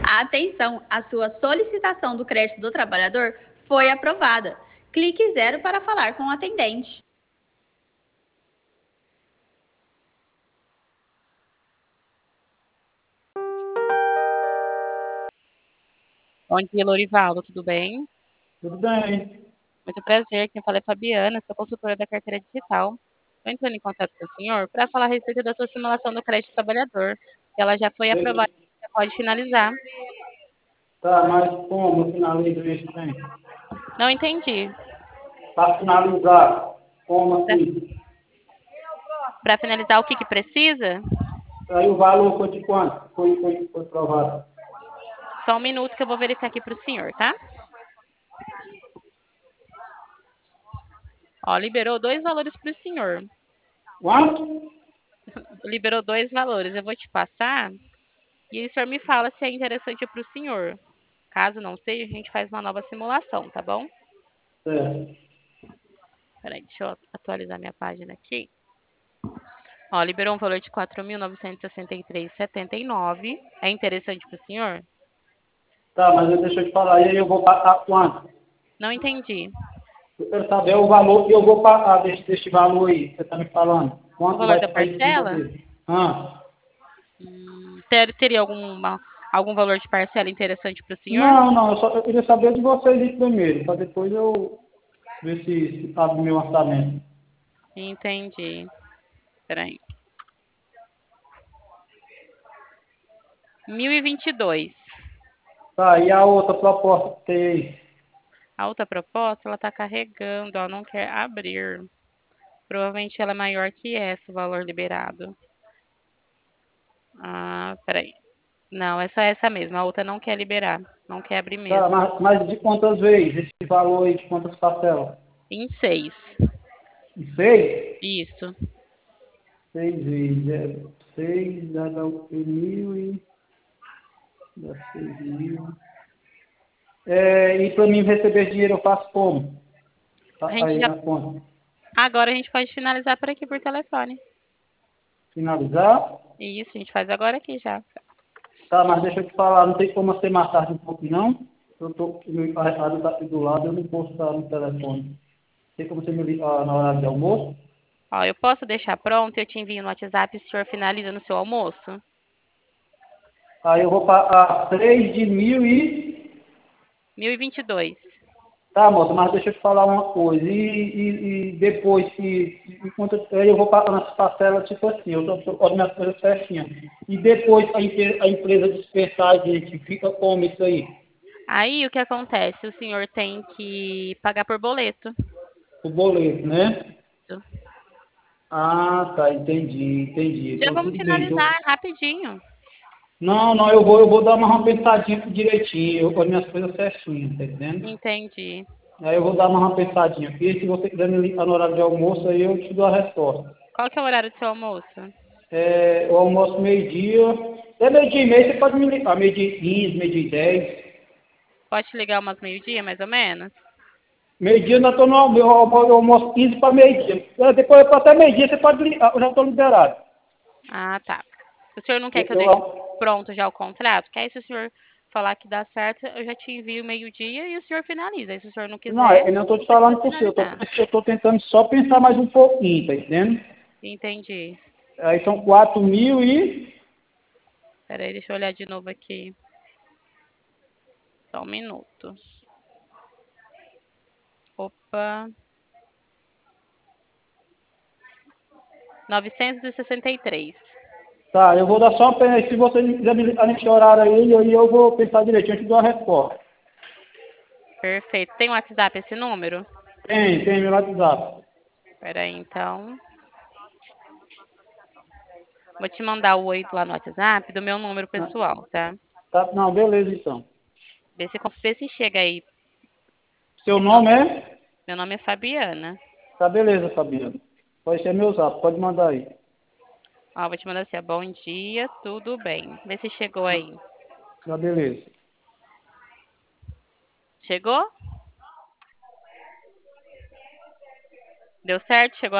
Atenção, a sua solicitação do crédito do trabalhador foi aprovada. Clique 0 para falar com o atendente. Bom dia, Lorivaldo, tudo bem? Tudo bem. Muito prazer, quem fala é Fabiana, sou consultora da carteira digital. Estou entrando em contato com o senhor para falar a respeito da sua simulação do crédito trabalhador. Ela já foi aprovada, você pode finalizar. Tá, mas como finaliza isso, bem? Não entendi. Para finalizar, como assim? Para finalizar, o que precisa? Aí o valor foi de quanto? Foi aprovado. Só um minuto que eu vou verificar aqui para o senhor, tá? Ó, liberou dois valores para o senhor. Quanto? Liberou dois valores. Eu vou te passar e o senhor me fala se é interessante para o senhor. Caso não seja, a gente faz uma nova simulação, tá bom? Certo. Peraí, deixa eu atualizar minha página aqui. Ó, liberou um valor de 4.963,79. É interessante para o senhor? Tá, mas deixa eu te falar, e aí eu vou pagar quanto? Não entendi. Eu quero saber o valor que eu vou pagar deste valor aí, que você está me falando. O Quanto valor vai da sair em cima parcela? dele? Ah, Teria algum valor de parcela interessante para o senhor? não, eu queria saber de vocês aí primeiro, para depois eu ver se cabe o meu orçamento. Entendi. Peraí. 1.022. Tá, e a outra proposta que tem aí? A outra proposta, ela está carregando, ela não quer abrir. Provavelmente ela é maior que essa, o valor liberado. Ah, peraí. Não, é só essa mesmo. A outra não quer liberar. Não quer abrir Tá, mesmo. mas de quantas vezes esse valor aí, de quantas parcelas? Em 6. Em seis? Isso. Seis vezes, seis dá o que? Dá 6.000. E para mim receber dinheiro eu faço como? A Tá gente aí já. na conta. Agora a gente pode finalizar por aqui por telefone. Finalizar? Isso, a gente faz agora aqui já. Tá, mas deixa eu te falar, não tem como ser mais tarde um pouco não? Eu tô, meu encarregado está aqui do lado, eu não posso estar no telefone. Tem como você me ligar na hora de almoço? Ó, eu posso deixar pronto e eu te envio no WhatsApp e o senhor finaliza no seu almoço? Aí eu vou pagar 3 de mil e... 1.022. Tá, moça, mas deixa eu te falar uma coisa. E depois, enquanto eu vou pagando as parcelas, tipo assim, eu estou com as minhas coisas certinhas. E depois a empresa dispersar a gente, fica como isso aí? Aí o que acontece? O senhor tem que pagar por boleto. O boleto, né? Isso. Ah, tá, entendi. Já Então vamos tudo bem. finalizar rapidinho. Não, eu vou dar uma pensadinha direitinho, eu com as minhas coisas certinhas, tá entendendo? Entendi. Aí eu vou dar uma pensadinha aqui, se você quiser me ligar no horário de almoço, aí eu te dou a resposta. Qual que é o horário do seu almoço? O almoço meio-dia. Até meio-dia e meio você pode me ligar. Meio-dia e 15, meio-dia e 10. Pode te ligar umas meio-dia, mais ou menos? Meio-dia eu ainda estou no almoço 15 para meio-dia. Depois até meio-dia você pode ligar, eu já estou liberado. Ah, tá. O senhor não quer que eu deixe Eu, pronto já o contrato? Que aí se o senhor falar que dá certo, eu já te envio meio-dia e o senhor finaliza. Aí se o senhor não não, quiser, eu não estou te não precisa falando por si, finalizar. eu estou tentando só pensar mais um pouquinho, tá entendendo? Entendi. Aí são 4.000 e... Peraí, deixa eu olhar de novo aqui. Só um minuto. Opa. 963. Tá, eu vou dar só uma pena, se você quiser me ligar nesse horário aí eu vou pensar direitinho, eu te dou a resposta. Perfeito. Tem um WhatsApp esse número? Tem meu WhatsApp. Peraí, então. Vou te mandar o oi lá no WhatsApp do meu número Ah, pessoal, tá? tá, não, beleza então. Vê se chega aí. Seu Esse meu, nome é? meu nome é Fabiana. Tá, beleza, Fabiano. Pode ser meu zap, pode mandar aí. Ó, vou te mandar assim, ó, bom dia, tudo bem. Vê se chegou aí. Tá, beleza. Chegou? Deu certo? Chegou